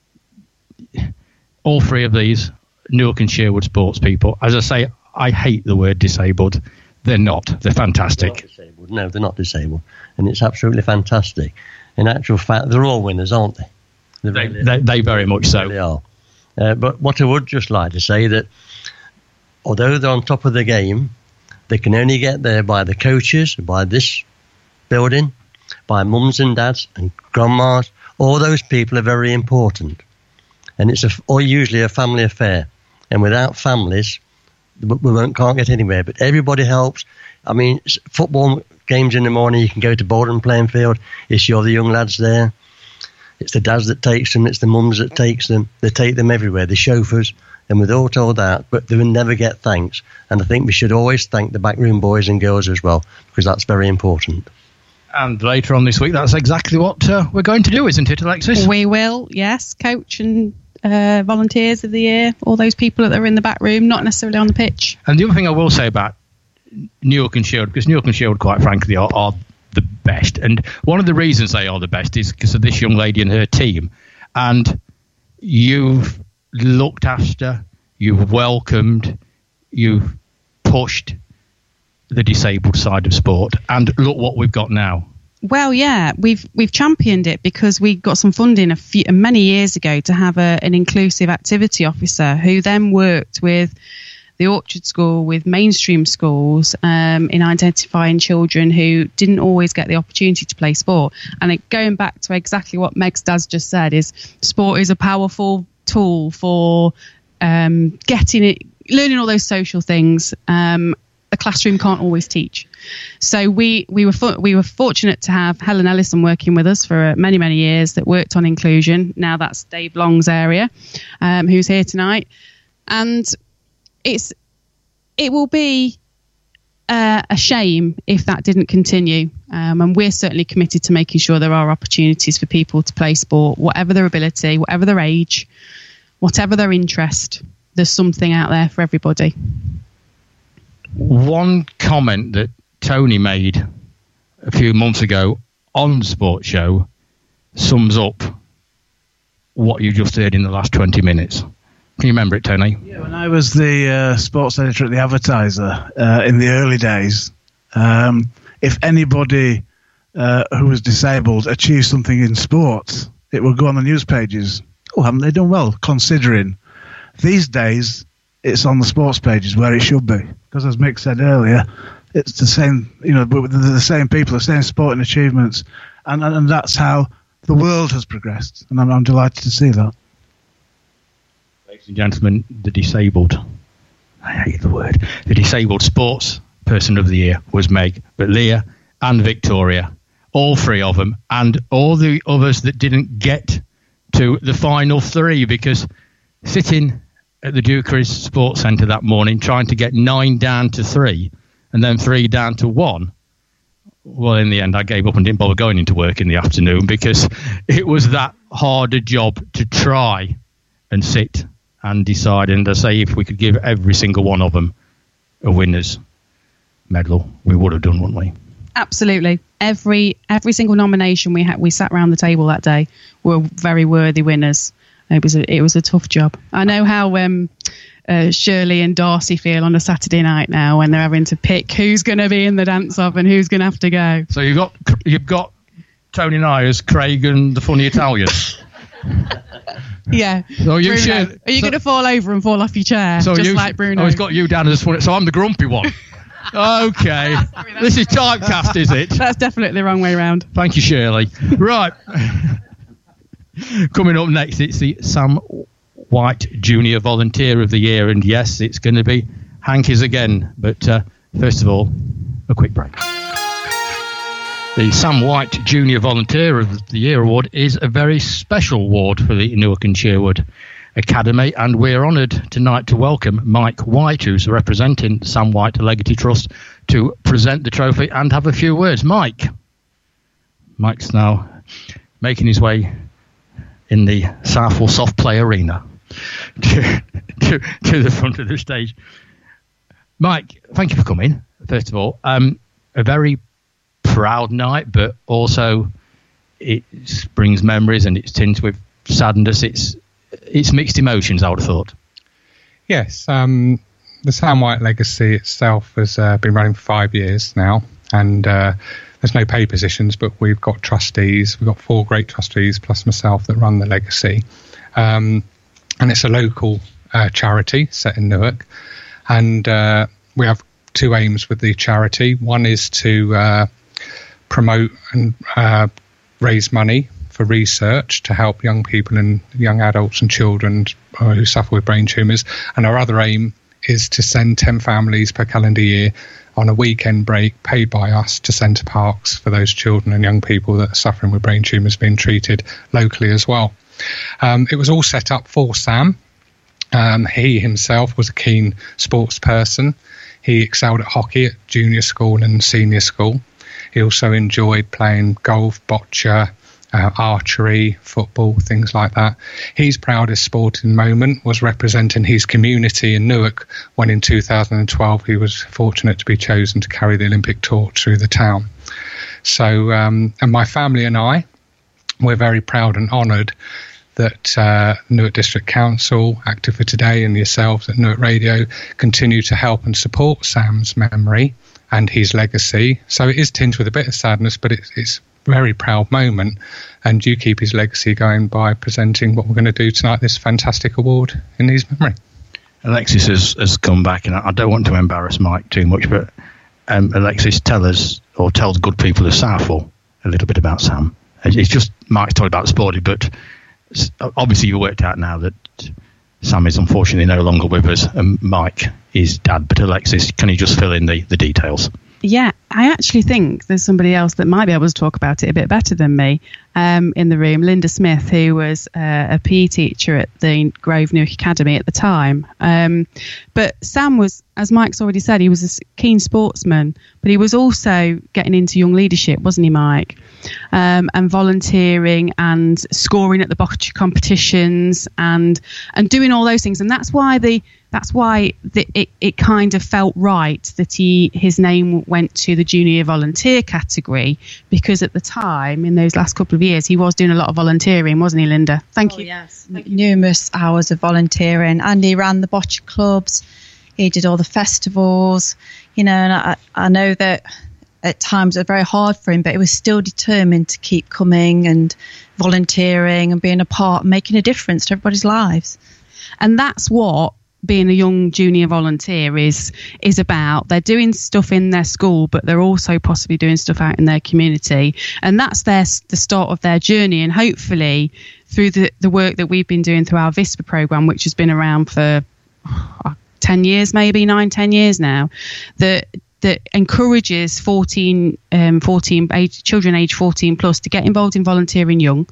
all three of these Newark and Sherwood sports people. As I say, I hate the word disabled. They're not. They're fantastic. They're not disabled. No, they're not disabled, and it's absolutely fantastic. In actual fact, they're all winners, aren't they? They, really, they, they very much so. They are. Uh, but what I would just like to say that although they're on top of the game, they can only get there by the coaches, by this building, by mums and dads and grandmas. All those people are very important. And it's a, or usually a family affair. And without families, we won't, can't get anywhere. But everybody helps. I mean, football games in the morning, you can go to Borden playing field. It's your the young lads there. It's the dads that takes them. It's the mums that takes them. They take them everywhere, the chauffeurs. And with all told that, but they will never get thanks. And I think we should always thank the backroom boys and girls as well, because that's very important. And later on this week, that's exactly what uh, we're going to do, isn't it, Alexis? We will, yes. Coach and uh, volunteers of the year, all those people that are in the back room, not necessarily on the pitch. And the other thing I will say about Newark and Sherwood, because Newark and Sherwood, quite frankly, are, are the best. And one of the reasons they are the best is because of this young lady and her team. And you've looked after, you've welcomed, you've pushed the disabled side of sport, and look what we've got now. Well, yeah, we've we've championed it because we got some funding a few many years ago to have a, an inclusive activity officer who then worked with the Orchard School, with mainstream schools, um, in identifying children who didn't always get the opportunity to play sport. And it, going back to exactly what Meg's dad just said, is sport is a powerful tool for um, getting it, learning all those social things. Um, the classroom can't always teach. So we we were fo- we were fortunate to have Helen Ellison working with us for many many years that worked on inclusion. Now that's Dave Long's area, um, who's here tonight, and it's it will be uh, a shame if that didn't continue. Um, and we're certainly committed to making sure there are opportunities for people to play sport, whatever their ability, whatever their age, whatever their interest. There's something out there for everybody. One comment that Tony made a few months ago on the Sports Show sums up what you just heard in the last twenty minutes. Can you remember it, Tony? Yeah, when I was the uh, sports editor at the Advertiser uh, in the early days, um, if anybody uh, who was disabled achieved something in sports, it would go on the news pages. Oh, haven't they done well, considering? These days, it's on the sports pages where it should be. Because as Mick said earlier, it's the same, you know, the same people, the same sporting achievements. And, and, and that's how the world has progressed. And I'm, I'm delighted to see that. Ladies and gentlemen, the disabled, I hate the word, the disabled sports person of the year was Meg, but Leah and Victoria, all three of them, and all the others that didn't get to the final three, because sitting at the Dukeries Sports Centre that morning trying to get nine down to three and then three down to one, well, in the end, I gave up and didn't bother going into work in the afternoon because it was that hard a job to try and sit and decide. And I say, if we could give every single one of them a winner's medal, we would have done, wouldn't we? Absolutely. Every every single nomination we had, we sat around the table that day, were very worthy winners. It was a, it was a tough job. I know how um, uh, Shirley and Darcy feel on a Saturday night now when they're having to pick who's going to be in the dance-off and who's going to have to go. So you've got you've got Tony and I as Craig and the funny Italian. Yeah. So you Bruno, should, are you so, going to fall over and fall off your chair, so just you, like Bruno? Oh, he's got you down as funny. So I'm the grumpy one. Okay. Sorry, this is typecast, is it? That's definitely the wrong way round. Thank you, Shirley. Right. Coming up next, it's the Sam White Junior Volunteer of the Year, and yes, it's going to be Hankies again, but uh, First of all, a quick break. The Sam White Junior Volunteer of the Year Award is a very special award for the Newark and Sherwood Academy, and we're honoured tonight to welcome Mike White, who's representing Sam White Legacy Trust, to present the trophy and have a few words. Mike. Mike's now making his way in the Southall Soft Play Arena to, to, to the front of the stage. Mike, thank you for coming, first of all. Um, a very proud night, but also it brings memories and it's tinged with sadness. It's it's mixed emotions, I would have thought. Yes, um, the Sam White Legacy itself has uh, been running for five years now, and uh, there's no pay positions, but we've got trustees. We've got four great trustees plus myself that run the legacy, um, and it's a local uh, charity set in Newark, and uh, we have two aims with the charity. One is to uh, promote and uh, raise money for research to help young people and young adults and children uh, who suffer with brain tumours. And our other aim is to send ten families per calendar year on a weekend break paid by us to Centre Parks for those children and young people that are suffering with brain tumours being treated locally as well. Um, it was all set up for Sam. Um, he himself was a keen sports person. He excelled at hockey at junior school and senior school. He also enjoyed playing golf, boccia, uh, archery, football, things like that. His proudest sporting moment was representing his community in Newark when in two thousand twelve he was fortunate to be chosen to carry the Olympic torch through the town. So, um, and my family and I, we're very proud and honoured that uh, Newark District Council, Active for Today, and yourselves at Newark Radio continue to help and support Sam's memory and his legacy. So it is tinged with a bit of sadness, but it's, it's a very proud moment. And you keep his legacy going by presenting what we're going to do tonight, this fantastic award in his memory. Alexis has, has come back, and I don't want to embarrass Mike too much, but um, Alexis, tell us, or tell the good people of Southall a little bit about Sam. It's just Mike's talking about sporty, but obviously you worked out now that Sam is unfortunately no longer with us, and Mike is dad. But Alexis, can you just fill in the, the details? Yeah, I actually think there's somebody else that might be able to talk about it a bit better than me um, in the room, Linda Smith, who was uh, a P E teacher at the Grove Newark Academy at the time. Um, but Sam was, as Mike's already said, he was a keen sportsman, but he was also getting into young leadership, wasn't he, Mike? Um, and volunteering and scoring at the bocce competitions and and doing all those things. And that's why the that's why the, it, it kind of felt right that he his name went to the junior volunteer category, because at the time, in those last couple of years, he was doing a lot of volunteering, wasn't he, Linda? Thank oh, you. Yes, numerous hours of volunteering. And he ran the bocce clubs. He did all the festivals, you know, and I, I know that at times it was very hard for him, but he was still determined to keep coming and volunteering and being a part, making a difference to everybody's lives. And that's what being a young junior volunteer is is about. They're doing stuff in their school, but they're also possibly doing stuff out in their community, and that's their the start of their journey. And hopefully through the, the work that we've been doing through our VISPA program, which has been around for oh, ten years, maybe nine, ten years now, that that encourages fourteen, um, fourteen age, children age fourteen plus to get involved in volunteering young,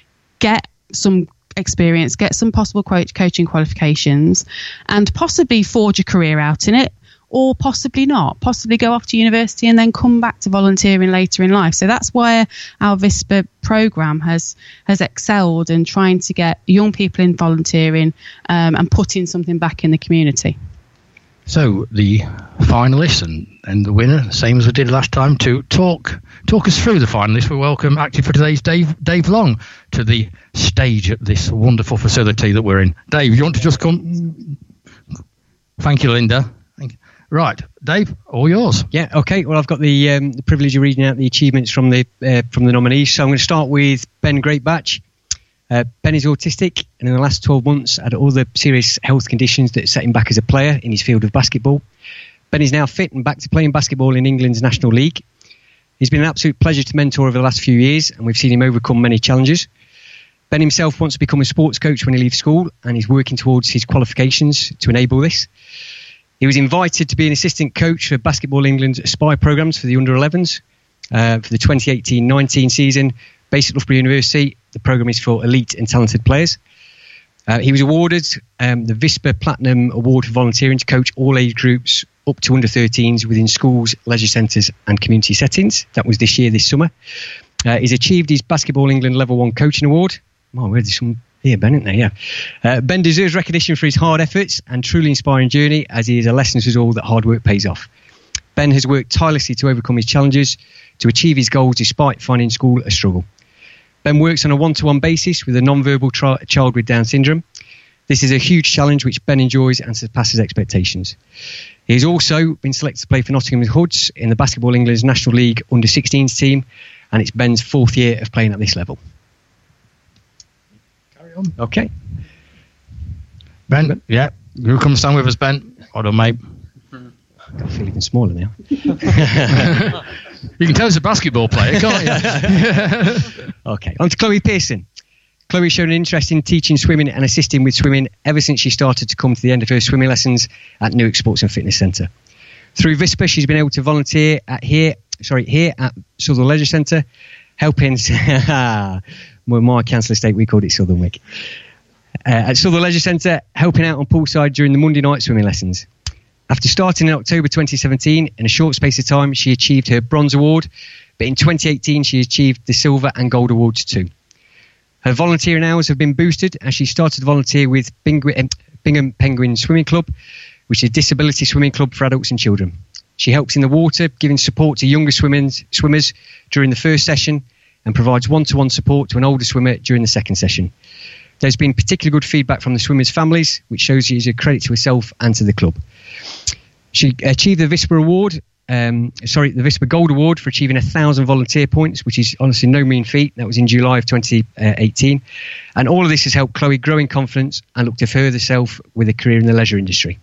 get some experience, get some possible coaching qualifications, and possibly forge a career out in it, or possibly not, possibly go off to university and then come back to volunteering later in life. So that's where our VISPA program has has excelled in trying to get young people in volunteering um, and putting something back in the community. So the finalists and, and the winner, same as we did last time, to talk talk us through the finalists, we welcome Active for Today's Dave Dave Long to the stage at this wonderful facility that we're in. Dave, you want to just come? Thank you, Linda. Thank you. Right, Dave, all yours. Yeah, okay. Well, I've got the um, the privilege of reading out the achievements from the uh, from the nominees. So I'm going to start with Ben Greatbatch. Uh, Ben is autistic, and in the last twelve months had all the serious health conditions that set him back as a player in his field of basketball. Ben is now fit and back to playing basketball in England's National League. He's been an absolute pleasure to mentor over the last few years, and we've seen him overcome many challenges. Ben himself wants to become a sports coach when he leaves school, and he's working towards his qualifications to enable this. He was invited to be an assistant coach for Basketball England's Aspire programmes for the under elevens uh, for the twenty eighteen nineteen season, based at Loughborough University. The programme is for elite and talented players. Uh, he was awarded um, the Vispa Platinum Award for volunteering to coach all age groups up to under thirteens within schools, leisure centres and community settings. That was this year, this summer. Uh, he's achieved his Basketball England Level one Coaching Award. Oh, where's some here, Ben, isn't there? Yeah. Uh, Ben deserves recognition for his hard efforts and truly inspiring journey, as he is a lesson to us all that hard work pays off. Ben has worked tirelessly to overcome his challenges, to achieve his goals despite finding school a struggle. Ben works on a one-to-one basis with a non-verbal tri- child with Down syndrome. This is a huge challenge which Ben enjoys and surpasses expectations. He has also been selected to play for Nottingham Hoods in the Basketball England's National League under sixteens team, and it's Ben's fourth year of playing at this level. Carry on. Okay. Ben, yeah, you come stand with us, Ben. Hold on, mate. I feel even smaller now. You can tell he's a basketball player, can't you? Okay, on to Chloe Pearson. Chloe showed an interest in teaching swimming and assisting with swimming ever since she started to come to the end of her swimming lessons at Newark Sports and Fitness Centre. Through Vispa, she's been able to volunteer at here, sorry, here at Southern Leisure Centre, helping. Well, my council estate, we called it Southern Wick. Uh, at Southern Leisure Centre, helping out on poolside during the Monday night swimming lessons. After starting in October twenty seventeen, in a short space of time, she achieved her bronze award, but in twenty eighteen, she achieved the silver and gold awards too. Her volunteering hours have been boosted as she started to volunteer with Bingham, Bingham Penguin Swimming Club, which is a disability swimming club for adults and children. She helps in the water, giving support to younger swimmers, swimmers during the first session, and provides one-to-one support to an older swimmer during the second session. There's been particularly good feedback from the swimmers' families, which shows she is a credit to herself and to the club. She achieved the Vispa Award, um, sorry, the Vispa Gold Award for achieving a thousand volunteer points, which is honestly no mean feat. That was in July of twenty eighteen. And all of this has helped Chloe grow in confidence and look to further herself with a career in the leisure industry.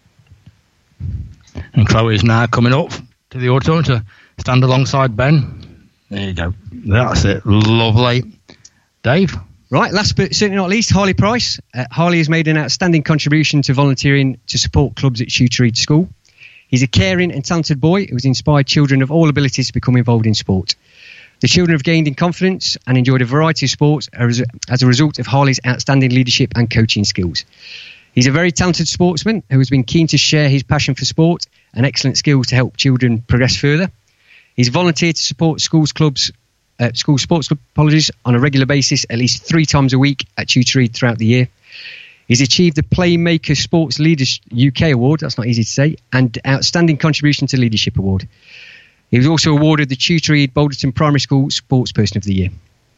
And Chloe is now coming up to the auditorium to stand alongside Ben. There you go. That's it. Lovely. Dave? Right, last but certainly not least, Harley Price. Uh, Harley has made an outstanding contribution to volunteering to support clubs at Shooter Reed School. He's a caring and talented boy who has inspired children of all abilities to become involved in sport. The children have gained in confidence and enjoyed a variety of sports as a result of Harley's outstanding leadership and coaching skills. He's a very talented sportsman who has been keen to share his passion for sport and excellent skills to help children progress further. He's volunteered to support schools, clubs, uh, school sports club, apologies, on a regular basis at least three times a week at Shooter Reed throughout the year. He's achieved the Playmaker Sports Leaders U K Award, that's not easy to say, and Outstanding Contribution to Leadership Award. He was also awarded the Shooter Reed Boulderton Primary School Sportsperson of the Year.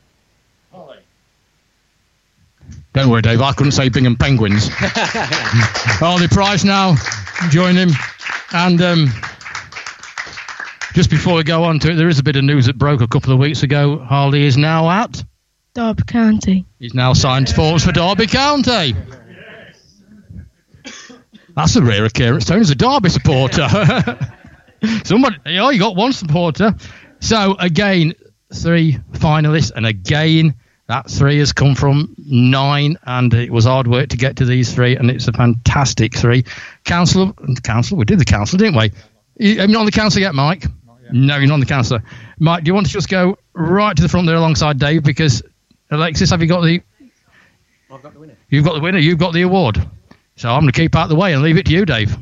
Don't worry, Dave, I couldn't say Bingham Penguins. Harley Price now, join him. And um, just before we go on to it, there is a bit of news that broke a couple of weeks ago. Harley is now at Derby County. He's now signed sports for Derby County. That's a rare occurrence. Tony's a Derby supporter. Somebody, oh, you got one supporter. So again, three finalists, and again, that three has come from nine, and it was hard work to get to these three, and it's a fantastic three. Councillor, councillor, we did the council, didn't we? You, are you not on the council yet, Mike? Yet. No, you're not on the council. Mike, do you want to just go right to the front there alongside Dave? Because Alexis, have you got the? I've got the winner. You've got the winner. You've got the award. So I'm going to keep out of the way and leave it to you, Dave.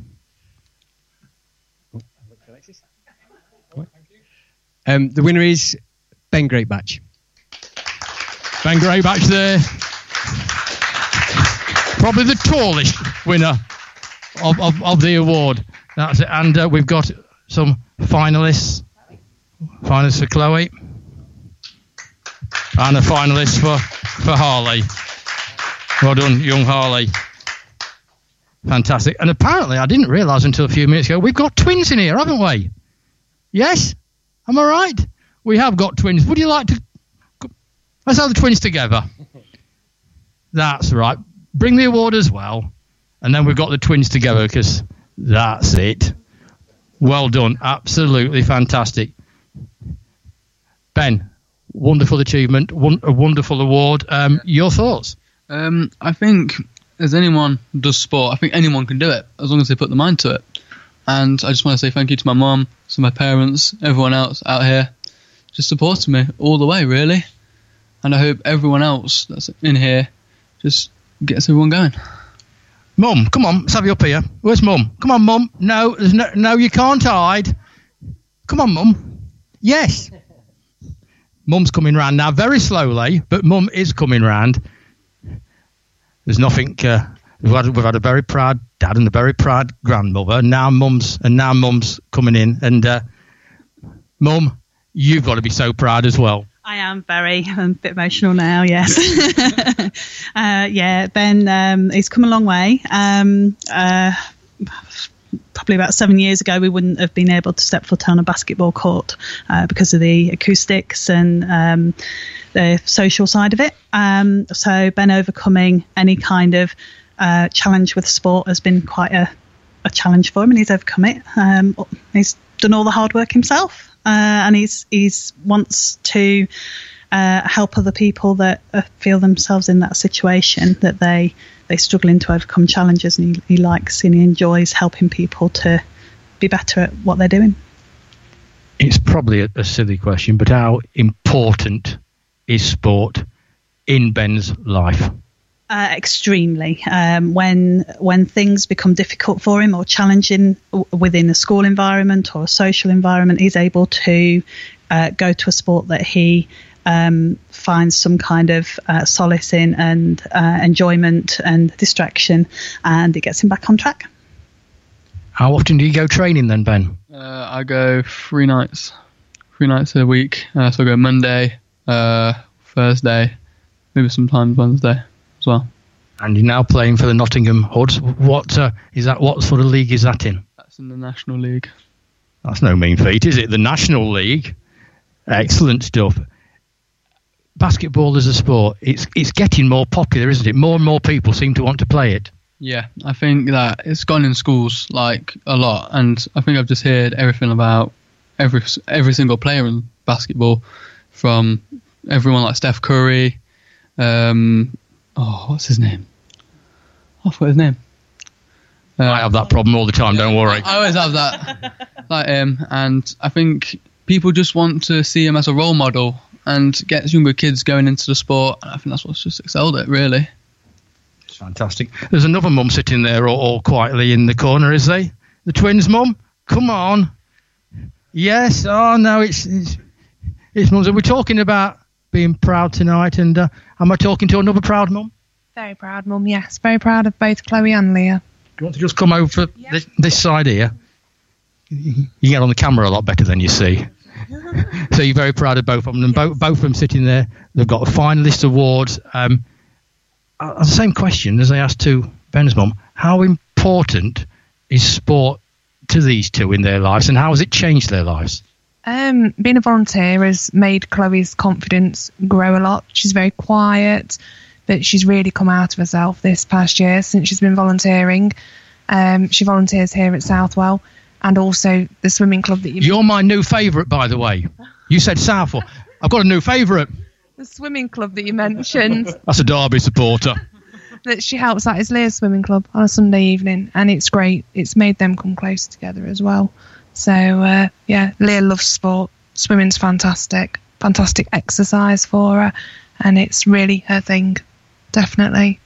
Um, the winner is Ben Greatbatch. Ben Greatbatch there. Probably the tallest winner of, of, of the award. That's it. And uh, we've got some finalists. Finalists for Chloe. And a finalist for, for Harley. Well done, young Harley. Fantastic. And apparently, I didn't realise until a few minutes ago, we've got twins in here, haven't we? Yes? Am I right? We have got twins. Would you like to... Let's have the twins together. That's right. Bring the award as well. And then we've got the twins together, because that's it. Well done. Absolutely fantastic. Ben, wonderful achievement. One, a wonderful award. Um, your thoughts? Um, I think as anyone does sport, I think anyone can do it, as long as they put the mind to it. and I just want to say thank you to my mum, to my parents, everyone else out here, just supporting me all the way, really. And I hope everyone else that's in here just gets everyone going. Mum, come on, let's have you up here. Where's Mum? Come on, Mum. No, there's no, no, you can't hide. Come on, Mum. Yes. Mum's coming round now, very slowly, but Mum is coming round. There's nothing. Uh, we've, had, we've had a very proud dad and a very proud grandmother. Now Mum's and now Mum's coming in, and uh, Mum, you've got to be so proud as well. I am very. I'm a bit emotional now. Yes. uh, yeah, Ben. Um, he's come a long way. Um, uh, Probably about seven years ago, we wouldn't have been able to step foot on a basketball court uh, because of the acoustics and um, the social side of it. Um, so Ben overcoming any kind of uh, challenge with sport has been quite a, a challenge for him, and he's overcome it. Um, he's done all the hard work himself, uh, and he's he's wants to uh, help other people that uh, feel themselves in that situation, that they. They're struggling to overcome challenges, and he, he likes and he enjoys helping people to be better at what they're doing. It's probably a, a silly question, but how important is sport in Ben's life? Uh, extremely. Um, when when things become difficult for him or challenging w- within a school environment or a social environment, he's able to uh, go to a sport that he Um, finds some kind of uh, solace in and uh, enjoyment and distraction, and it gets him back on track. How often do you go training then, Ben? Uh, I go three nights, three nights a week. Uh, so I go Monday, uh, Thursday, maybe sometimes Wednesday as well. And you're now playing for the Nottingham Hoods. What uh, is that? What sort of league is that in? That's in the National League. That's no mean feat, is it? The National League. Excellent stuff. Basketball as a sport, it's it's getting more popular, isn't it? More and more people seem to want to play it. Yeah, I think that it's gone in schools like a lot, and I think I've just heard everything about every every single player in basketball, from everyone like Steph Curry. Um, oh, what's his name? I forgot his name. Uh, I have that problem all the time. Don't worry. I always have that, like him, um, and I think people just want to see him as a role model and get younger kids going into the sport. And I think that's what's just excelled it, really. It's fantastic. There's another mum sitting there all, all quietly in the corner, is they? The twins' mum? Come on. Yes. Oh, no, it's it's, it's mums. We're talking about being proud tonight, and uh, am I talking to another proud mum? Very proud mum, yes. Very proud of both Chloe and Leah. Do you want to just come over yeah. this, this side here? You get on the camera a lot better than you see. So you're very proud of both of them, and yes. both, both of them sitting there. They've got a finalist awards. Um, uh, the same question as I asked to Ben's mum: how important is sport to these two in their lives, and how has it changed their lives? Um, being a volunteer has made Chloe's confidence grow a lot. She's very quiet, but she's really come out of herself this past year since she's been volunteering. Um, she volunteers here at Southwell, and also the swimming club that you You're my new favourite, by the way. You said Southwell. I've got a new favourite. The swimming club that you mentioned. That's a Derby supporter. That she helps at is Leah's swimming club on a Sunday evening, and it's great. It's made them come closer together as well. So, uh, yeah, Leah loves sport. Swimming's fantastic. Fantastic exercise for her, and it's really her thing. Definitely.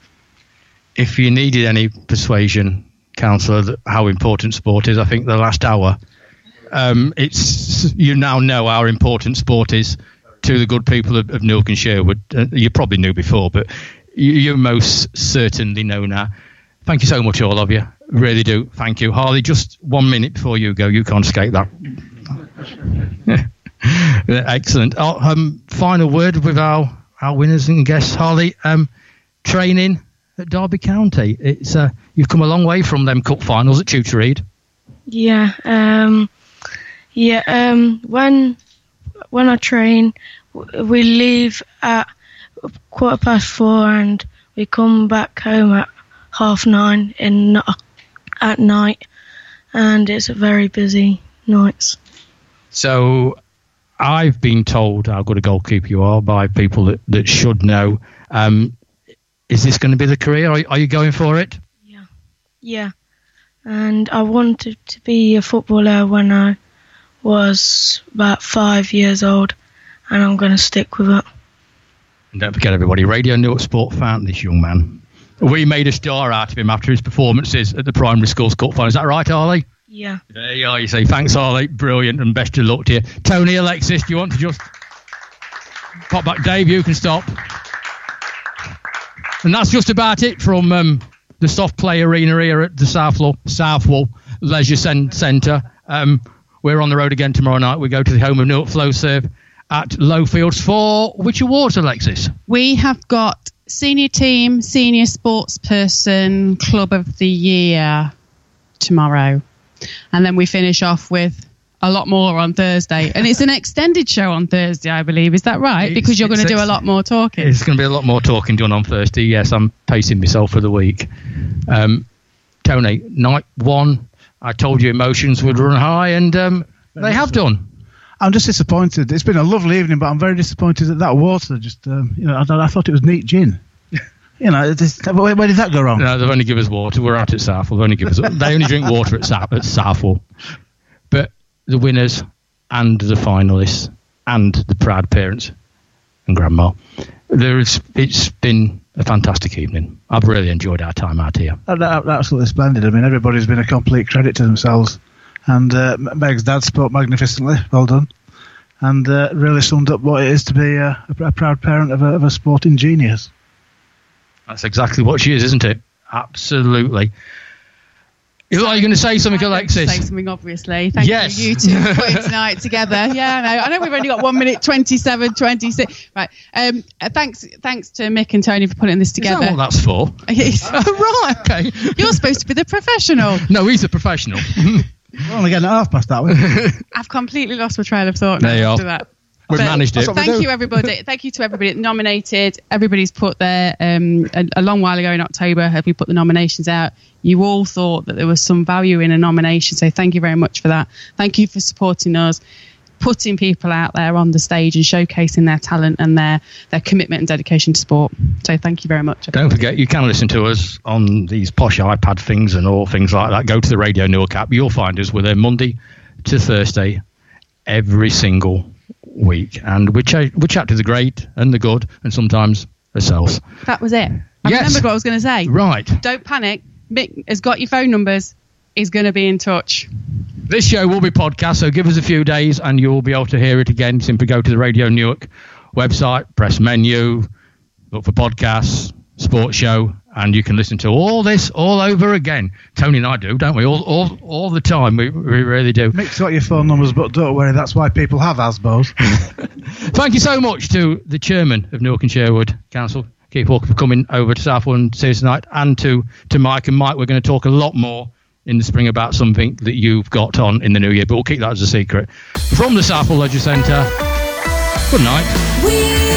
If you needed any persuasion, counsellor, that how important sport is, I think the last hour, um, it's you now know how important sport is to the good people of, of Newark and Sherwood. Uh, you probably knew before, but you, you most certainly know now. Thank you so much, all of you. Really do. Thank you. Harley, just one minute before you go. You can't escape that. Excellent. Oh, um, final word with our, our winners and guests. Harley, um, training at Derby County. It's uh, you've come a long way from them cup finals at Tutorede. Yeah. Um, yeah. Um, when when I train, we leave at quarter past four and we come back home at half nine in at night, and it's a very busy nights. So I've been told how good a goalkeeper you are by people that, that should know. Um, is this going to be the career? Are, are you going for it? Yeah. Yeah. and I wanted to be a footballer when I was about five years old, and I'm going to stick with it. And don't forget, everybody, Radio Newark Sport found this young man. We made a star out of him after his performances at the primary schools cup final. Is that right, Harley? Yeah. There you are. You say, thanks, Harley. Brilliant, and best of luck to you. Tony, Alexis, do you want to just pop back? Dave, you can stop. And that's just about it from um, the soft play arena here at the Southwell, Southwell Leisure Centre. Um, we're on the road again tomorrow night. We go to the home of Newark Flowserve at Lowfields for which awards, Alexis? We have got Senior Team, Senior Sportsperson, Club of the Year tomorrow. And then we finish off with a lot more on Thursday. And it's an extended show on Thursday, I believe. Is that right? It's, because you're going to do a lot more talking. It's going to be a lot more talking done on Thursday. Yes, I'm pacing myself for the week. Um, Tony, night one, I told you emotions would run high, and um, they have done. I'm just disappointed. It's been a lovely evening, but I'm very disappointed that that water just, um, you know, I, I thought it was neat gin. You know, this, where, where did that go wrong? No, they've only given us water. We're out at Southwell. They only give us. They only drink water at, South, at Southwell. But the winners and the finalists and the proud parents and grandma, there's. It's been a fantastic evening. I've really enjoyed our time out here. Absolutely splendid. I mean, everybody's been a complete credit to themselves. And uh, Meg's dad spoke magnificently. Well done. And uh, really summed up what it is to be a, a proud parent of a, of a sporting genius. That's exactly what she is, isn't it? Absolutely. Are you going to say something, Alexis? Say something, obviously. Thank yes. you, you two, for putting tonight together. Yeah, I know. I know we've only got one minute twenty-seven, twenty-six. Right. Um, uh, thanks, thanks to Mick and Tony for putting this together. Is that what that's for? Yes. Oh, right. Okay. You're supposed to be the professional. No, he's a professional. We're only getting half past that one. I've completely lost my trail of thought there now you after are. that. We've But managed it. Thank you, everybody. Thank you to everybody that nominated. Everybody's put their, um, a, a long while ago in October, have we put the nominations out. You all thought that there was some value in a nomination, so thank you very much for that. Thank you for supporting us, putting people out there on the stage and showcasing their talent and their, their commitment and dedication to sport. So thank you very much. Don't forget, you can listen to us on these posh iPad things and all things like that. Go to the Radio Newark app. You'll find us. We're there Monday to Thursday every single week, and we, ch- we chat to the great and the good and sometimes ourselves. That was it. I Yes. remembered what I was going to say. Right. Don't panic. Mick has got your phone numbers. He's going to be in touch. This show will be podcast, so give us a few days and you'll be able to hear it again. Simply go to the Radio Newark website, press menu, look for podcasts, sports show, and you can listen to all this all over again. Tony and I do, don't we? All all, all the time. We, we really do. Mick's got your phone numbers, but don't worry, that's why people have A S B Os. Thank you so much to the chairman of Newark and Sherwood Council, Keith Walker, for coming over to Southwell and see us tonight, and to, to Mike. And Mike, we're going to talk a lot more in the spring about something that you've got on in the new year, but we'll keep that as a secret. From the Southwell Leisure Centre, good night. We